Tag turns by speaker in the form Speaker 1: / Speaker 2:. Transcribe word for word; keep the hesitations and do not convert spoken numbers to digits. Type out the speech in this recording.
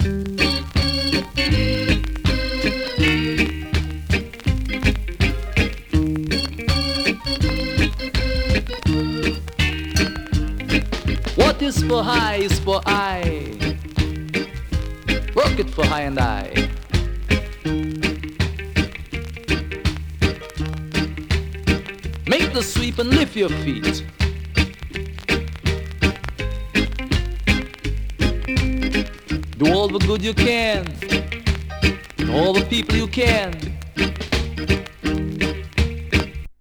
Speaker 1: What is for high is for I. Work it for high and I. Make the sweep and lift your feet. Do all the good you can. To all the people you can.